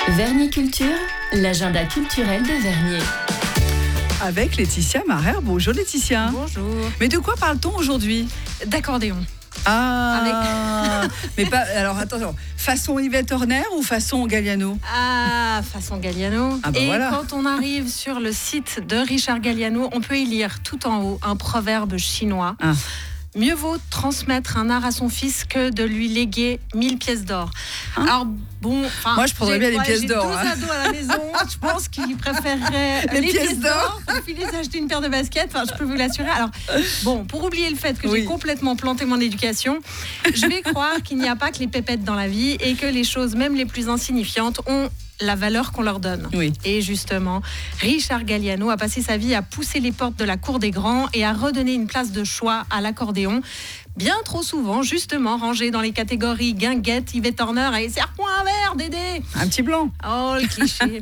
Vernier Culture, l'agenda culturel de Vernier. Avec Laetitia Marer. Bonjour Laetitia. Bonjour. Mais de quoi parle-t-on aujourd'hui ? D'accordéon. Mais pas. Alors attention, façon Yvette Horner ou façon Galliano ? Façon Galliano. Ah bah Et voilà. quand on arrive sur le site de Richard Galliano, on peut y lire tout en haut un proverbe chinois. Mieux vaut transmettre un art à son fils que de lui léguer 1000 pièces d'or. Alors bon, moi je prendrais bien les pièces d'or. J'ai 12 ados à la maison, je pense qu'ils préféreraient les pièces d'or et puis les acheter une paire de baskets, je peux vous l'assurer. Alors bon, pour oublier le fait que j'ai complètement planté mon éducation, je vais croire qu'il n'y a pas que les pépettes dans la vie et que les choses même les plus insignifiantes ont la valeur qu'on leur donne. Oui. Et justement, Richard Galliano a passé sa vie à pousser les portes de la cour des grands et à redonner une place de choix à l'accordéon. Bien trop souvent, justement, rangé dans les catégories guinguette, Yvette Horner et serre-moi un verre, Dédé. Un petit blanc. Oh, le cliché.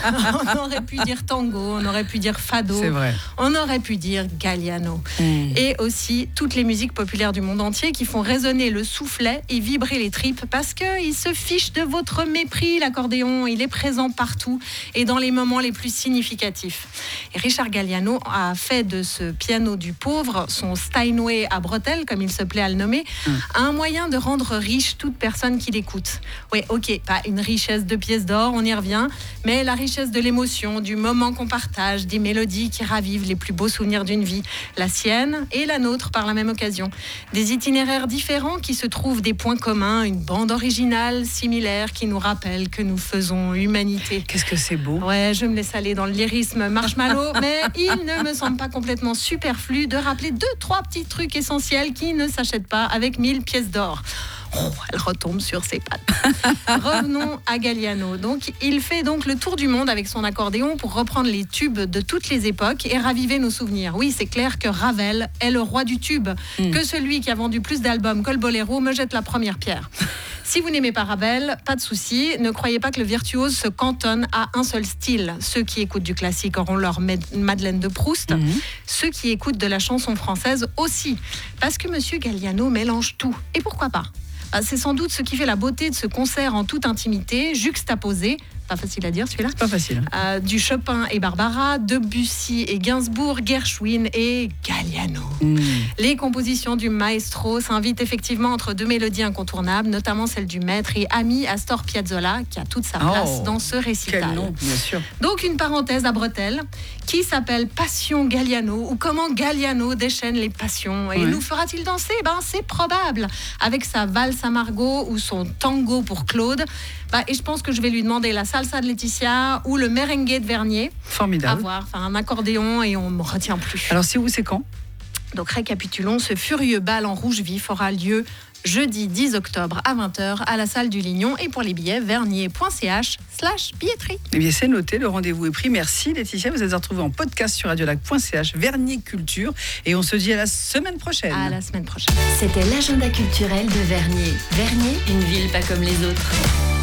On aurait pu dire tango, on aurait pu dire fado. C'est vrai. On aurait pu dire Galliano. Et aussi toutes les musiques populaires du monde entier qui font résonner le soufflet et vibrer les tripes parce qu'il se fiche de votre mépris, l'accordéon. Il est présent partout et dans les moments les plus significatifs. Et Richard Galliano a fait de ce piano du pauvre, son Steinway à bretelles, comme il se plaît à le nommer, un moyen de rendre riche toute personne qui l'écoute. Oui, ok, pas une richesse de pièces d'or, on y revient, mais la richesse de l'émotion, du moment qu'on partage, des mélodies qui ravivent les plus beaux souvenirs d'une vie, la sienne et la nôtre par la même occasion. Des itinéraires différents qui se trouvent des points communs, une bande originale similaire qui nous rappelle que nous faisons humanité. Qu'est-ce que c'est beau. Ouais, je me laisse aller dans le lyrisme marshmallow, mais il ne me semble pas complètement superflu de rappeler 2-3 petits trucs essentiels qui ne s'achètent pas avec 1000 pièces d'or. Elle retombe sur ses pattes. Revenons à Galliano. Donc, il fait donc le tour du monde avec son accordéon pour reprendre les tubes de toutes les époques et raviver nos souvenirs. Oui, c'est clair que Ravel est le roi du tube. Que celui qui a vendu plus d'albums que le boléro me jette la première pierre. Si vous n'aimez pas Ravel, pas de souci. Ne croyez pas que le virtuose se cantonne à un seul style. Ceux qui écoutent du classique auront leur Madeleine de Proust. Ceux qui écoutent de la chanson française aussi. Parce que Monsieur Galliano mélange tout. Et pourquoi pas ? C'est sans doute ce qui fait la beauté de ce concert en toute intimité, juxtaposé. Pas facile à dire celui-là. Pas facile. Du Chopin et Barbara, Debussy et Gainsbourg, Gershwin et Galliano. Les compositions du maestro s'invitent effectivement entre deux mélodies incontournables, notamment celle du maître et ami Astor Piazzolla, qui a toute sa place dans ce récital. Quel nom, bien sûr. Donc une parenthèse à bretelles qui s'appelle Passion Galliano, ou comment Galliano déchaîne les passions. Et nous fera-t-il danser ? C'est probable. Avec sa valse à Margot ou son tango pour Claude. Et je pense que je vais lui demander la salsa de Laetitia ou le merengue de Vernier. Formidable. À voir, un accordéon et on ne me retient plus. Alors c'est où, c'est quand ? Donc récapitulons, ce furieux bal en rouge vif aura lieu jeudi 10 octobre à 20h à la salle du Lignon. Et pour les billets, vernier.ch/billetterie. Eh bien c'est noté, le rendez-vous est pris. Merci Laetitia, vous êtes retrouvée en podcast sur radiolac.ch, Vernier Culture. Et on se dit à la semaine prochaine. À la semaine prochaine. C'était l'agenda culturel de Vernier. Vernier, une ville pas comme les autres.